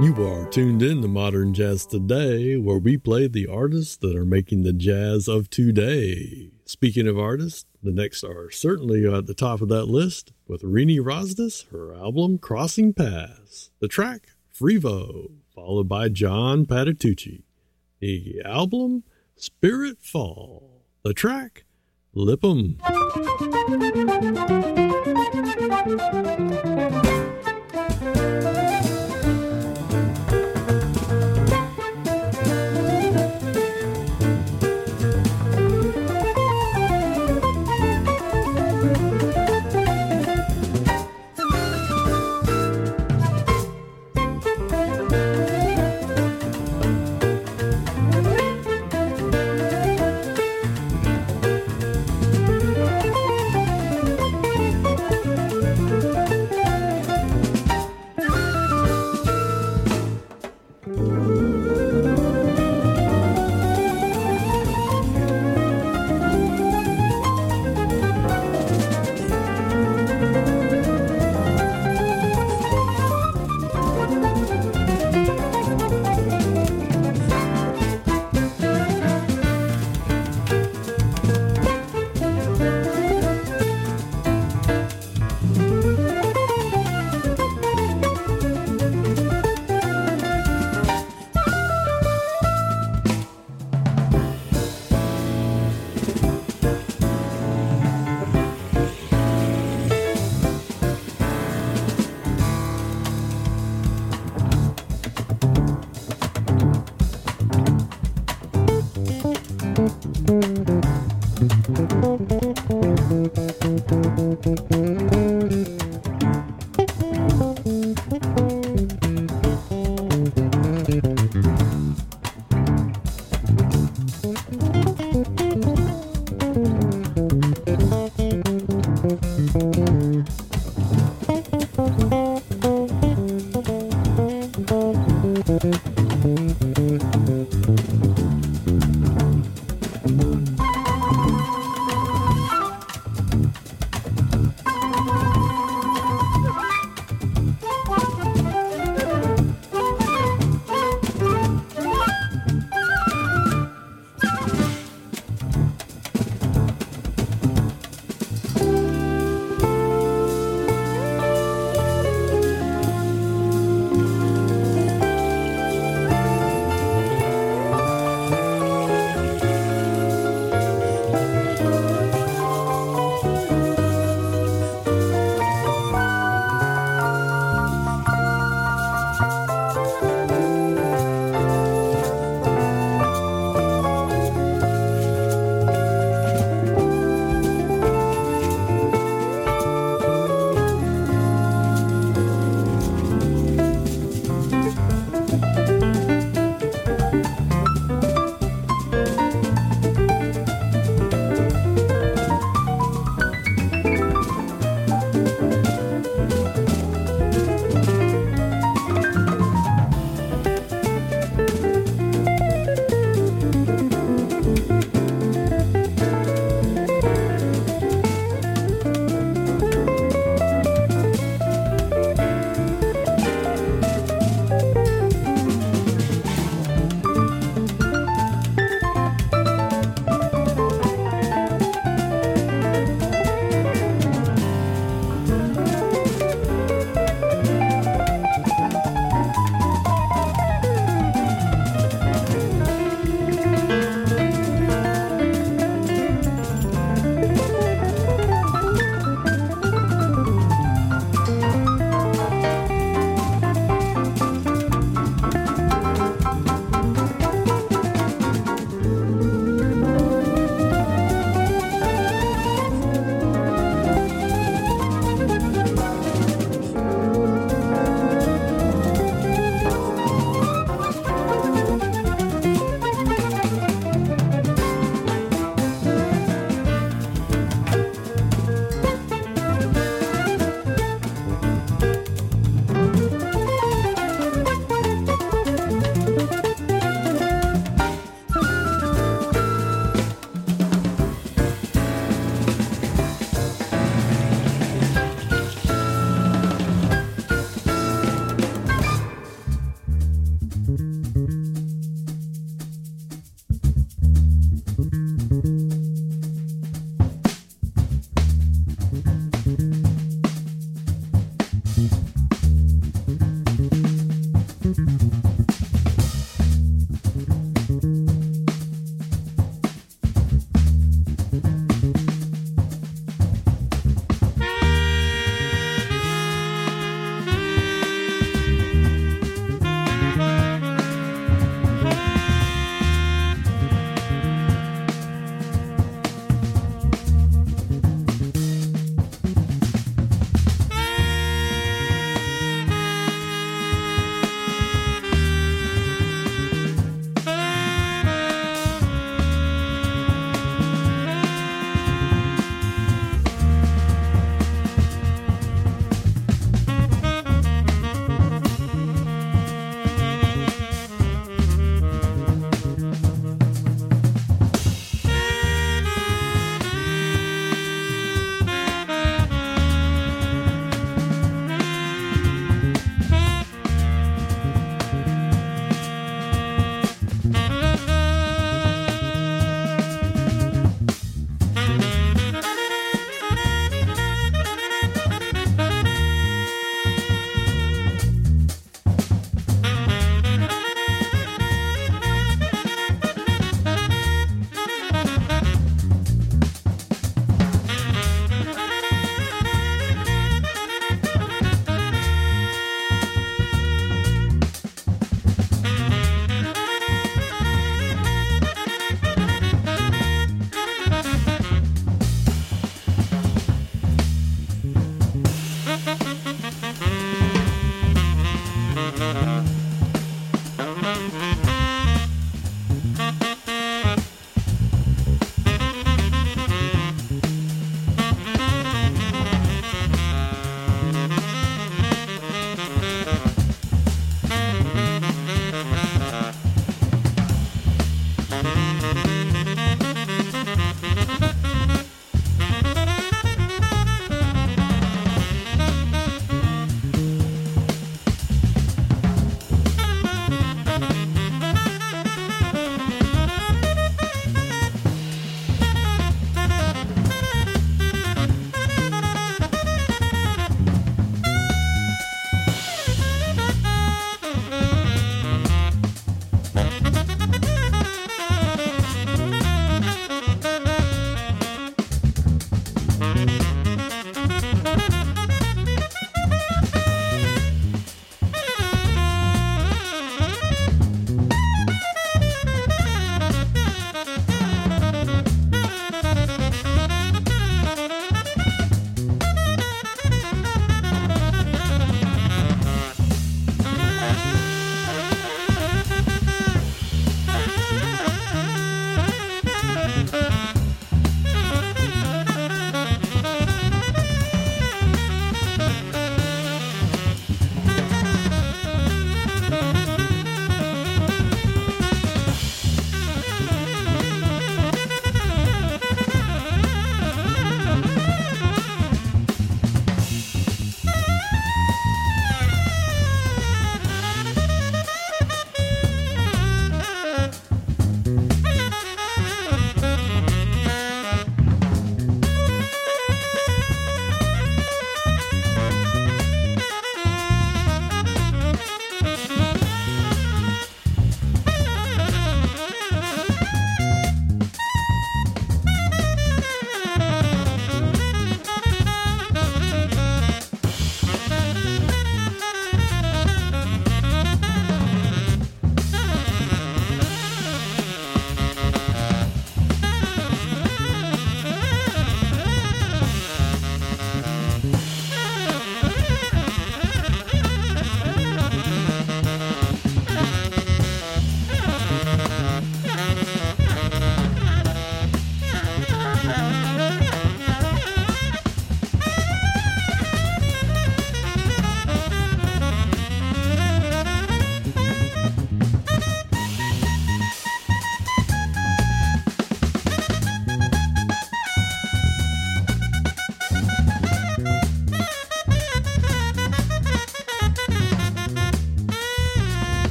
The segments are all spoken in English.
You are tuned in to Modern Jazz Today, where we play the artists that are making the jazz of today. Speaking of artists, the next are certainly at the top of that list with Rini Rosdes, her album Crossing Paths. The track, Frevo, followed by John Patitucci. The album, Spirit Fall. The track, Lip'em.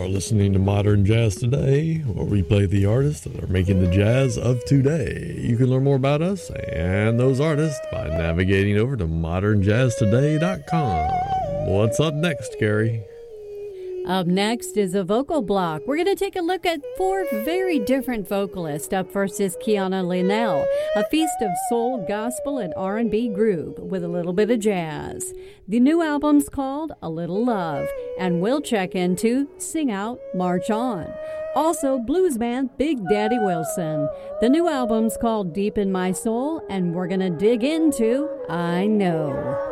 listening to Modern Jazz Today, where we play the artists that are making the jazz of today. You can learn more about us and those artists by navigating over to modernjazztoday.com. What's up next, Carrie? Up next is a vocal block. We're going to take a look at 4 very different vocalists. Up first is Kiana Linnell, a feast of soul, gospel, and R&B groove with a little bit of jazz. The new album's called A Little Love, and we'll check into Sing Out, March On. Also, blues band Big Daddy Wilson. The new album's called Deep in My Soul, and we're going to dig into I Know.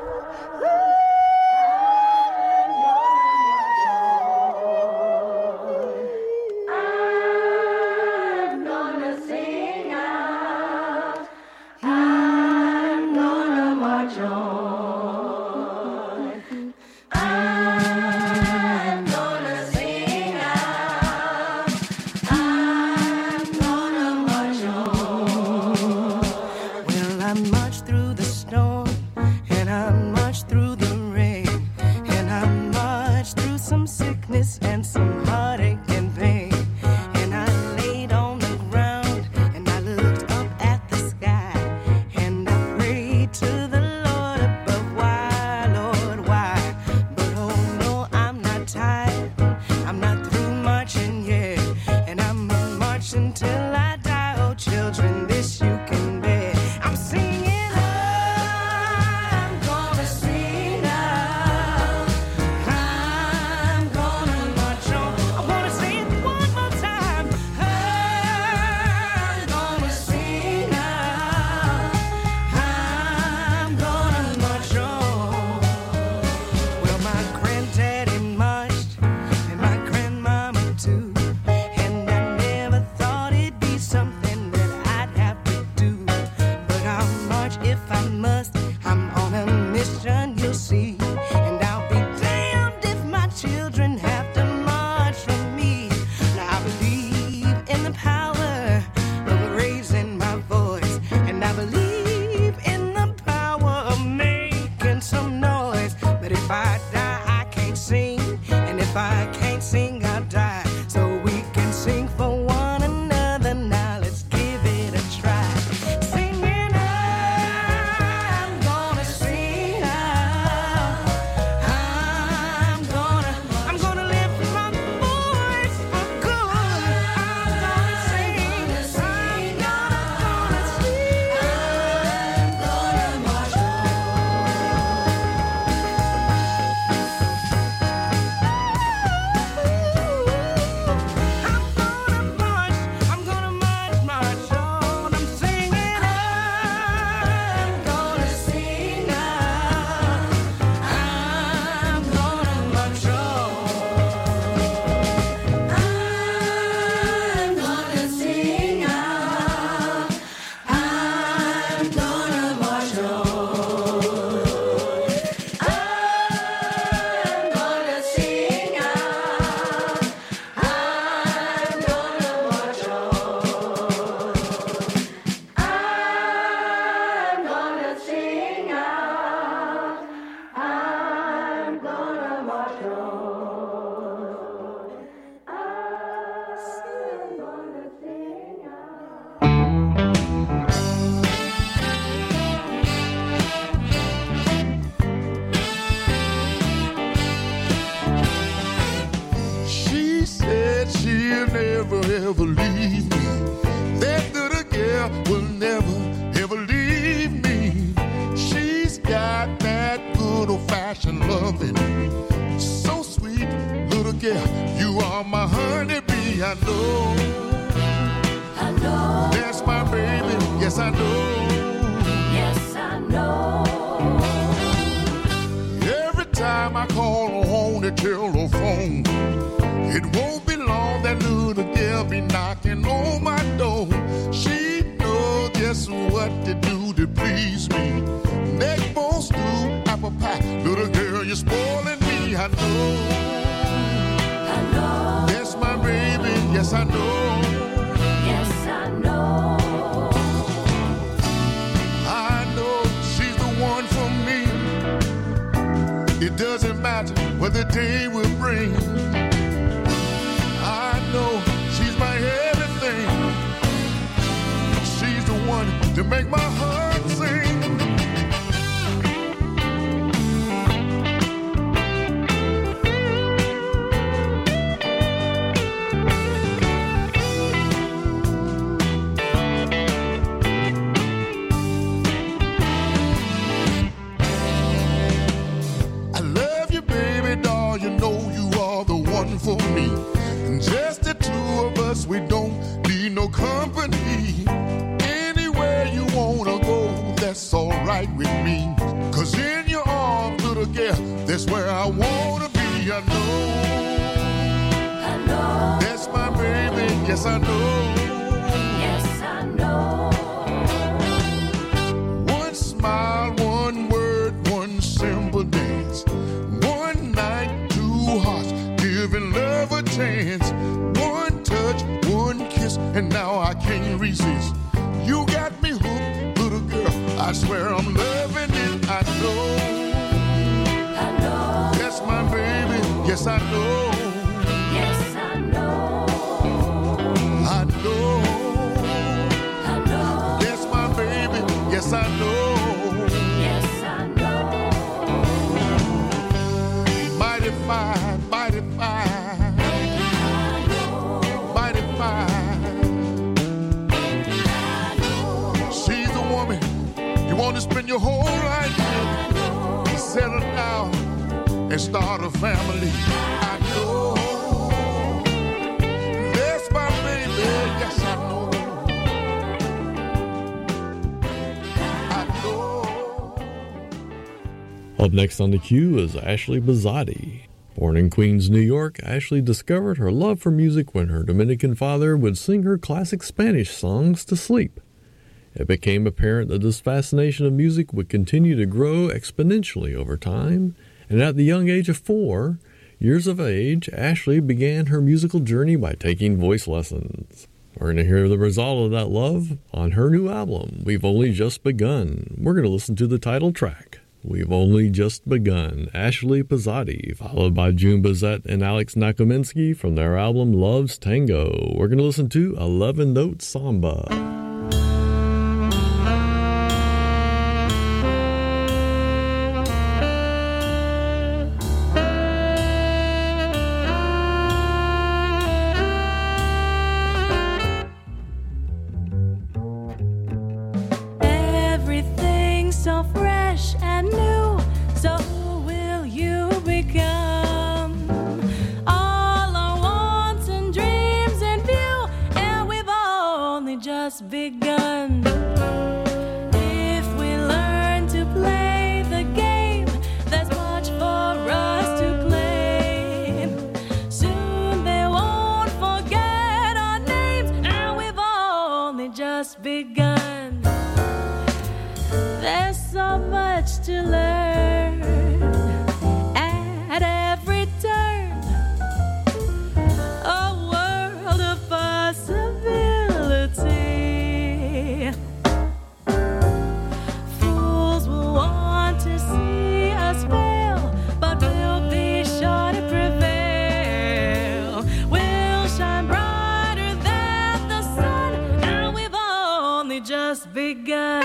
It doesn't matter what the day will bring. to make my heart sing. I love you, baby doll, you know you are the one for me. And just the two of us, we don't need no company. Anywhere you wanna go, that's alright with me. Cause in your arms, little girl, that's where I wanna be. I know that's my baby, yes I know. Yes, I know. One smile, one word, one simple dance. One night, two hearts, giving love a chance. One touch, one kiss, and now I can't resist. You got me hooked, little girl, I swear I'm loving it. I know that's my baby, yes I know. Yes, I know. I know that's my baby, yes I know. Yes, I know. Mighty fine, mighty fine, mighty fine. She's a woman you want to spend your whole life with. Settle down and start a family. I know that's my baby, yes I know. I know. Up next on the queue is Ashley Bazzotti. Born in Queens, New York, Ashley discovered her love for music when her Dominican father would sing her classic Spanish songs to sleep. It became apparent that this fascination of music would continue to grow exponentially over time, and at the young age of 4 years of age, Ashley began her musical journey by taking voice lessons. We're going to hear the result of that love on her new album, We've Only Just Begun. We're going to listen to the title track, We've Only Just Begun, Ashley Bazzotti, followed by June Bazette and Alex Nakomensky from their album Love's Tango. We're going to listen to 11-Note Samba. Everything's so fresh and new, so will you become. All our wants and dreams in view, and we've only just begun. If we learn to play the game, there's much for us to claim. Soon they won't forget our names, and we've only just begun. There's so much to learn at every turn. A world of possibility. Fools will want to see us fail, but we'll be sure to prevail. We'll shine brighter than the sun, and we've only just begun.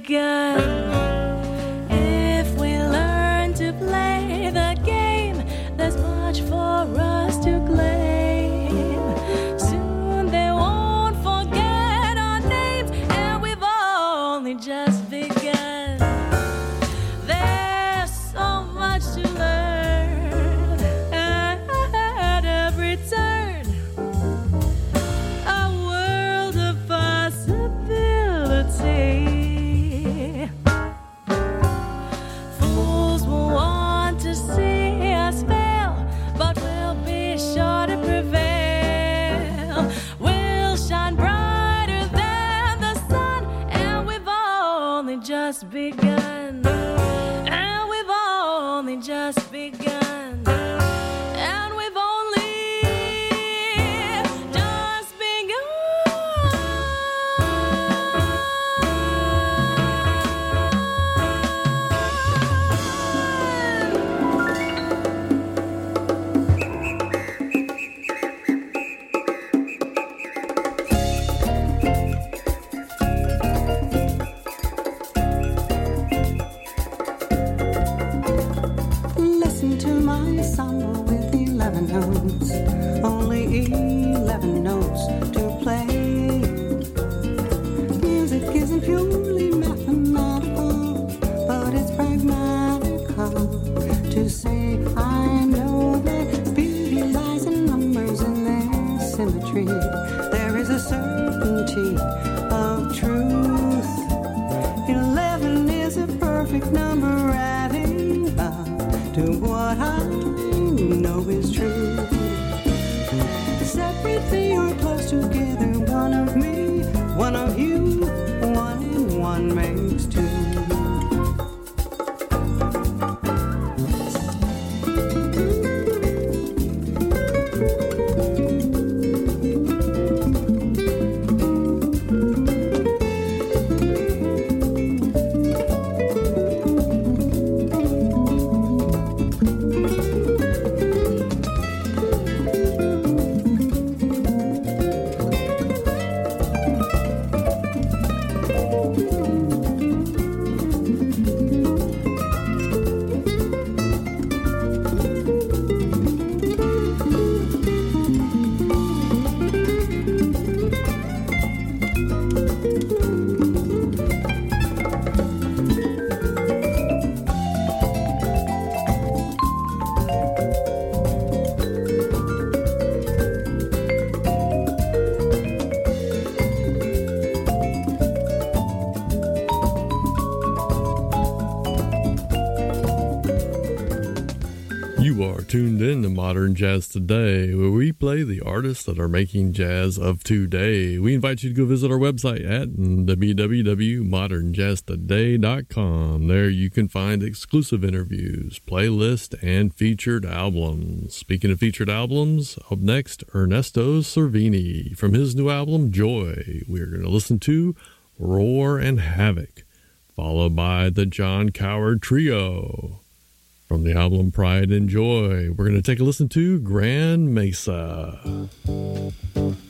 begun. If we learn to play the game, there's much for us to claim. Soon they won't forget our names, and we've only just begun. There's so much to learn at every turn. A world of possibility. Fools will want to see us fail, but we'll be sure to prevail. We'll shine brighter than the sun, and we've only just begun. And we've only just begun. And we've only just Listen to my samba with 11 notes, only 11 notes to play. Music isn't purely mathematical, but it's pragmatical to say I know that beauty lies in numbers and their symmetry. There is a certainty of truth. 11 is a perfect number, adding up to what I know is true. Separately or close together, one of me, one of you, one and one makes two. You are tuned in to Modern Jazz Today, where we play the artists that are making jazz of today. We invite you to go visit our website at www.modernjazztoday.com. There you can find exclusive interviews, playlists, and featured albums. Speaking of featured albums, up next, Ernesto Cervini. From his new album, Joy, we're going to listen to Roar and Havoc, followed by the John Coward Trio. From the album Pride and Joy, we're going to take a listen to Grand Mesa.